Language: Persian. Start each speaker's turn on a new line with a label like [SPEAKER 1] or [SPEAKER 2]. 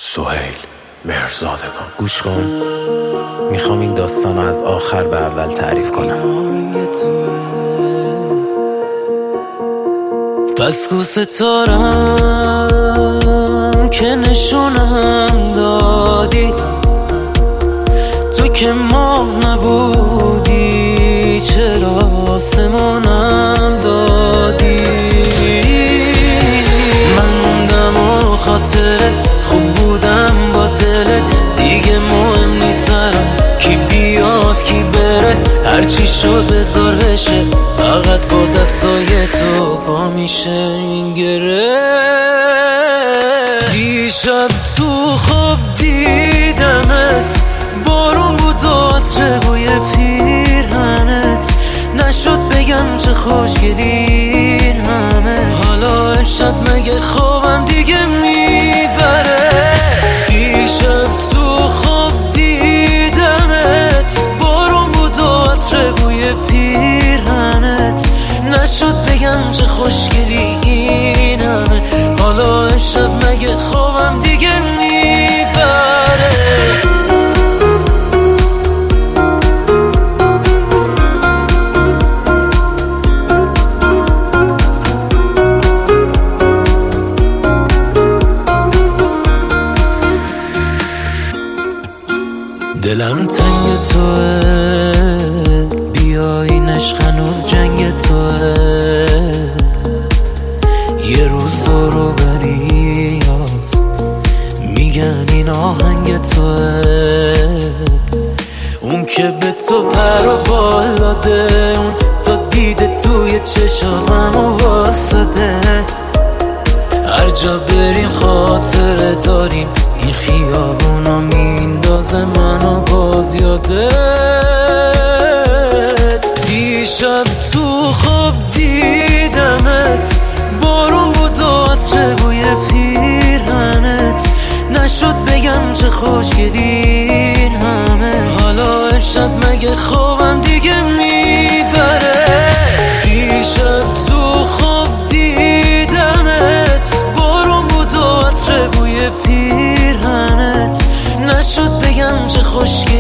[SPEAKER 1] سهیل مهرزادگان.
[SPEAKER 2] گوش کن، میخوام این داستان رو از آخر به اول تعریف کنم. بس کو ستارم که نشونم دادی، تو که ماه نبودی چرا آسمونم دادی. من موندم و خاطره خوب بودم با دلت، دیگه مهم نیست کی بیاد کی بره، هرچی شد بذار بشه، فقط با دستای تو وا میشه این گره. دیشب تو خواب دیدمت، بارون بود و عطر بوی پیرهنت، نشد بگم چه خوشگلی این همه، حالا امشب مگه خوابم دیگه میبره. دیشب تو خواب دیدمت، بارون بود و عطر بوی پیرهنت، نشد بگم چه خوشگلی این همه، حالا امشب مگه خوابم دیگه میبره. دلم تنگ توه، بیاین عشق هنوز جنگ توه، یه روز رو بریاد میگن این آهنگ توه، اون که به تو پر و بال داده، اون تا دیده توی چشات همو واسده، هر جا بریم خاطره داریم، این خیابونا میندازه منو باز یادت. دیشب تو خواب دیدمت، بارون بود و عطر بوی پیرهنت، نشد بگم چه خوشگلی این همه، حالا امشب مگه خوابم دیگه میبره. دیشب تو خواب دیدمت، بارون بود و عطر بوی پیرهنت، نشد بگم چه خوشگلی